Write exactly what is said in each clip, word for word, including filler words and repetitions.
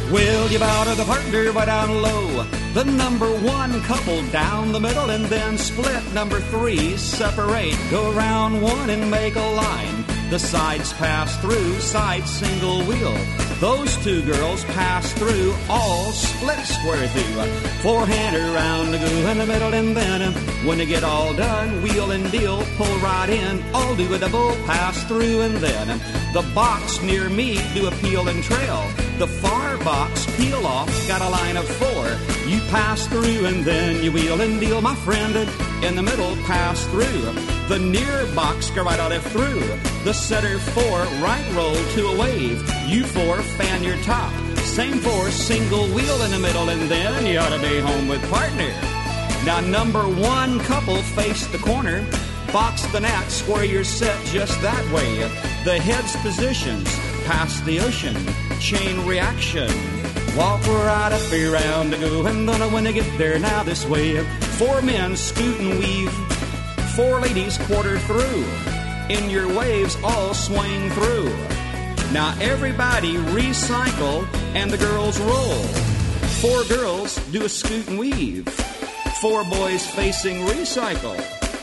Well, you bow to the partner right down low. The number one couple down the middle and then split. Number three, separate. Go around one and make a line. The sides pass through, side single wheel. Those two girls pass through, all split square through. Forehand around the go in the middle and then when they get all done, wheel and deal, pull right in. All do a double pass through and then the box near me do a peel and trail. The far box peel off, got a line of four. You pass through and then you wheel and deal, my friend. In the middle, pass through. The near box go right out of through. The center four, right roll to a wave. You four, fan your top. Same four, single wheel in the middle, and then you ought to be home with partner. Now, number one couple face the corner. Box the net, square your set just that way. The head's positions, past the ocean. Chain reaction. Walk right up around to go, and then when they get there now this way. Four men scoot and weave. Four ladies quarter through. In your waves all swing through. Now everybody recycle and the girls roll. Four girls do a scoot and weave. Four boys facing recycle.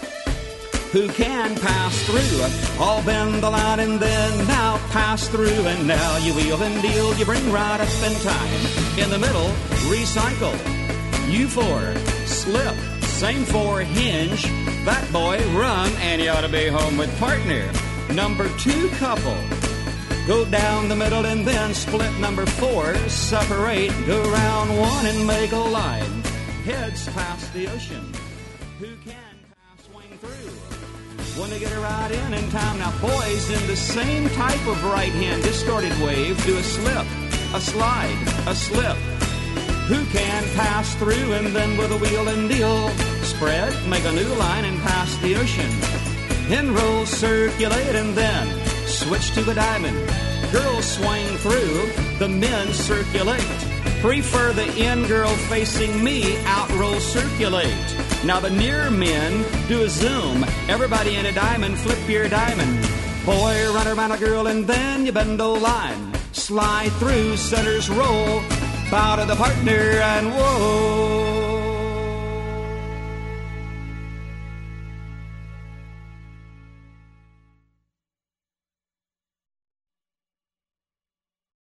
Who can pass through? All bend the line and then now pass through. And now you wheel and deal, you bring right up in time. In the middle, recycle. You four, slip. Same four, hinge. That boy, run, and you ought to be home with partner. Number two couple. Go down the middle and then split. Number four, separate. Go round one and make a line. Heads past the ocean. Who can pass swing through? When they get a right in in time. Now boys in the same type of right hand distorted wave do a slip, a slide, a slip. Who can pass through and then with a wheel and deal, spread, make a new line and pass the ocean. In roll, circulate and then switch to the diamond. Girls swing through, the men circulate. Prefer the in girl facing me, out roll, circulate. Now the near men do a zoom. Everybody in a diamond, flip your diamond. Boy, run around a girl and then you bend a line. Slide through, centers roll. Bow to the partner and whoa.